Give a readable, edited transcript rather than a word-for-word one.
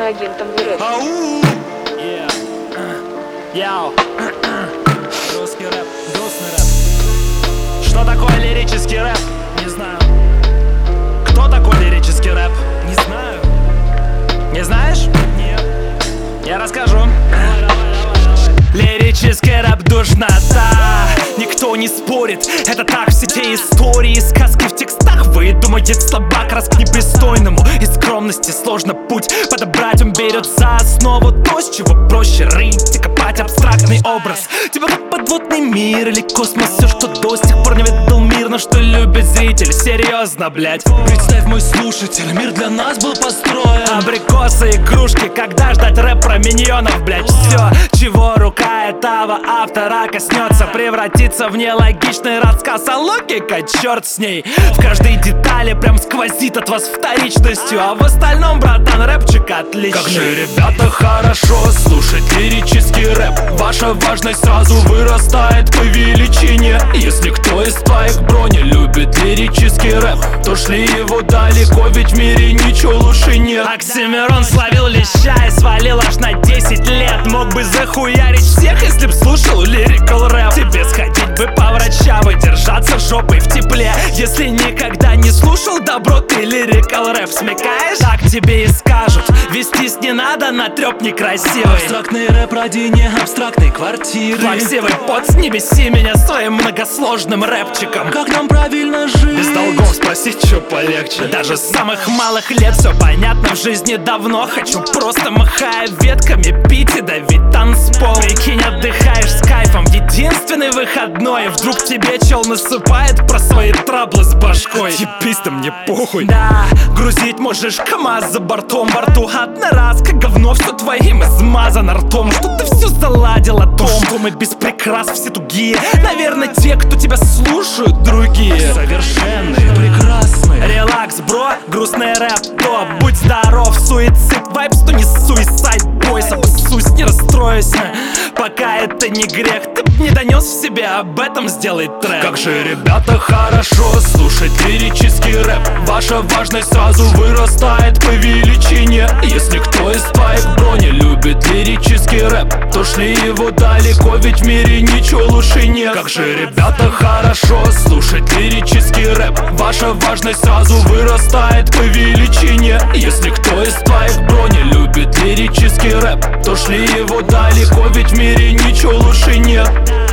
иноагентом в рэп. Русский рэп, грустный рэп. Что такое лирический рэп? Не знаю. Кто такой лирический рэп? Не знаю. Не знаешь? Нет. Я расскажу. Лирический рэп душнота, никто не спорит, это так. Все те истории, сказки в текстах выдумает слабак, раз к непристойному и скромности сложно путь подобрать. Он берет за основу то, с чего проще рыть и копать абстрактный образ. Типа как подводный мир или космос, все, что до сих пор не видел мир, но что любит зритель. Серьезно, блять. Представь, мой слушатель, мир для нас был построен. Абрикосы, игрушки, когда ждать рэп про миньонов, блять. Все, чего рука этого автора коснется, превратится в нелогичный рассказ, а логика, черт с ней. В каждой детали прям сквозит от вас вторичностью, а в остальном, братан, рэпчик отличный. Как же, ребята, хорошо слушать лирический рэп. Ваша важность сразу вырастает по величине. Если кто из твоих брони любит лирический рэп, то шли его далеко, ведь в мире ничего лучше нет. Оксимирон словил леща и свалил аж на 10 лет. Мог бы захуярить всех, если б слушал лирикал рэп. Тебе сходить бы по врачам и держаться жопой в тепле. Если никогда не слушал, добро, ты лирикал рэп смекаешь? Так тебе и скажут, вестись не надо на трёп некрасивый. Абстрактный рэп ради не абстрактной квартиры. Плаксивый пот, не беси меня своим многосложным рэпчиком. Как нам правильно жить? Без долгов спросить, чё полегче. Даже с самых малых лет все понятно в жизни давно. Хочу просто, махая ветками, пить и давить танцпол. Прикинь, отдыхаешь с кайфом в единственный выходной, и вдруг тебе чел насыпает про свои траблы с башкой. Ебись-то мне похуй. Да, грузить можешь КамАЗ за бортом, во рту одноразка, говно все твоим измазано ртом. Что ты все заладил о том, что мы без прикрас все тугие. Наверное, те, кто тебя слушают, другие Совершенные, прекрасные. Релакс, бро, грустный рэп, топ. Будь здоров, суицид, вайбс, то не суицид бойс. Обоссусь, не расстроюсь, пока это не грех. Ты б не донес в себе, об этом сделай трек. Как же, ребята, хорошо слушать лирический рэп. Ваша важность сразу вырастает по величине. Если кто из твоих брони любит лирический рэп, то шли его далеко, ведь в мире ничего лучше нет. Как же, ребята, хорошо слушать лирический рэп. Ваша важность сразу вырастает по величине. Если кто из твоих брони любит лирический рэп, то шли его далеко, ведь в мире ничего лучше нет.